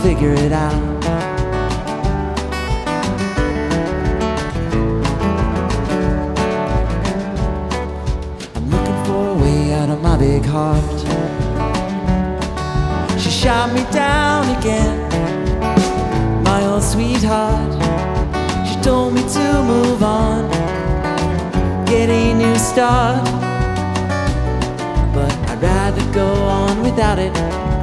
figure it out. I'm looking for a way out of my big heart. She shot me down again, my old sweetheart. She told me to move on, get a new start, but I'd rather go on without it.